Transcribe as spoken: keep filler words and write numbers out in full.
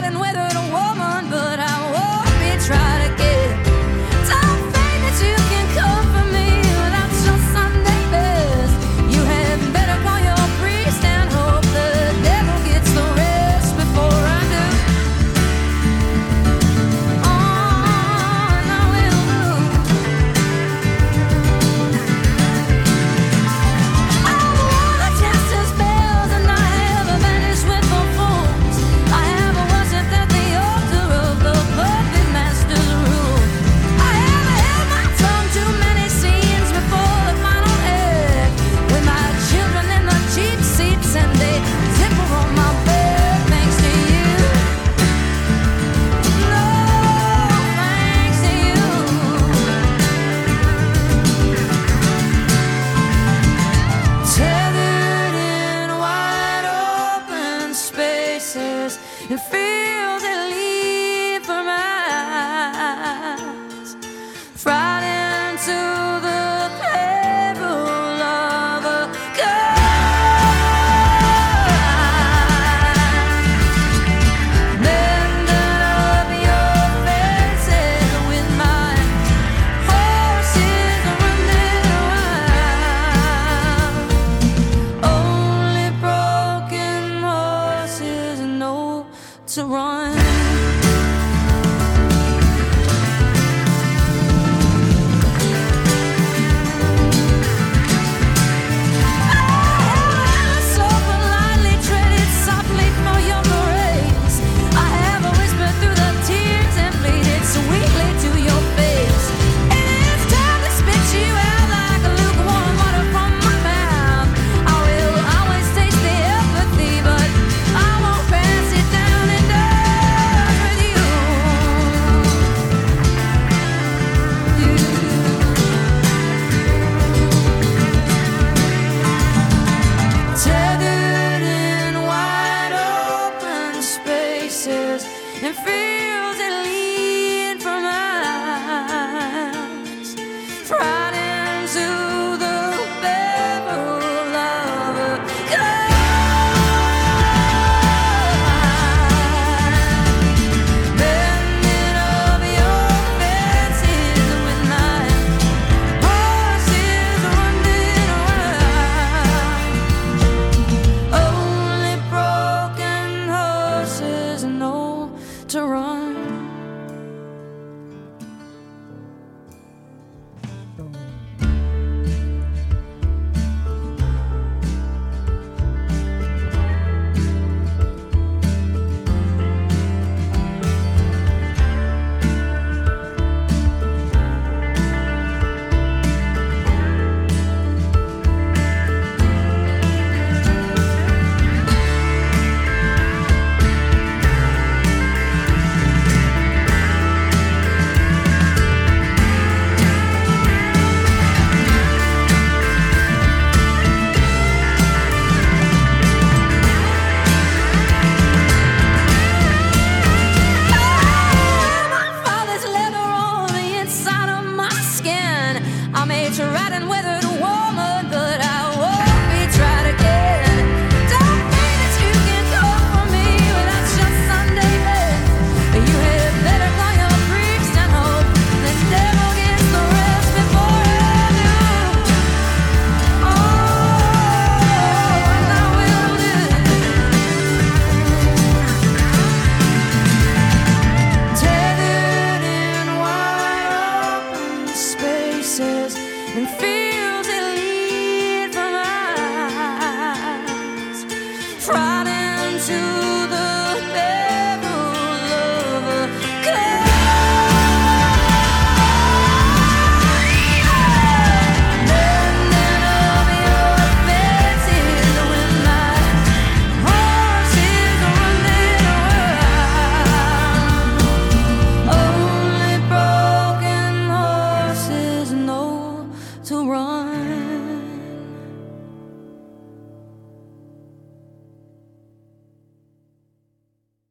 tried and weathered a woman, but I won't be tried again. Don't think that you can come for me without your Sunday best. You had better call your priest and hope the devil gets the rest before I do. On I will move. I wore the jester's bells and I have vanished with the fools. I have worshipped at the altar of the puppet master's rule. I have held my tongue too many scenes before the final act, with my children in the cheap seats and they zipper on my bed. Thanks to you, no thanks to you. Tethered in wide open spaces and fields that lead for miles, frightened to the level of a gun. Bending up your faces with my horses running around. Only broken horses know to run. So politely treaded softly for your grace. I have whispered through the tears and pleaded sweetly to your face. It is time to spit you out like lukewarm water from my mouth. I will always taste the empathy, but I won't pass it down and done with you. Tethered in wide open spaces and fear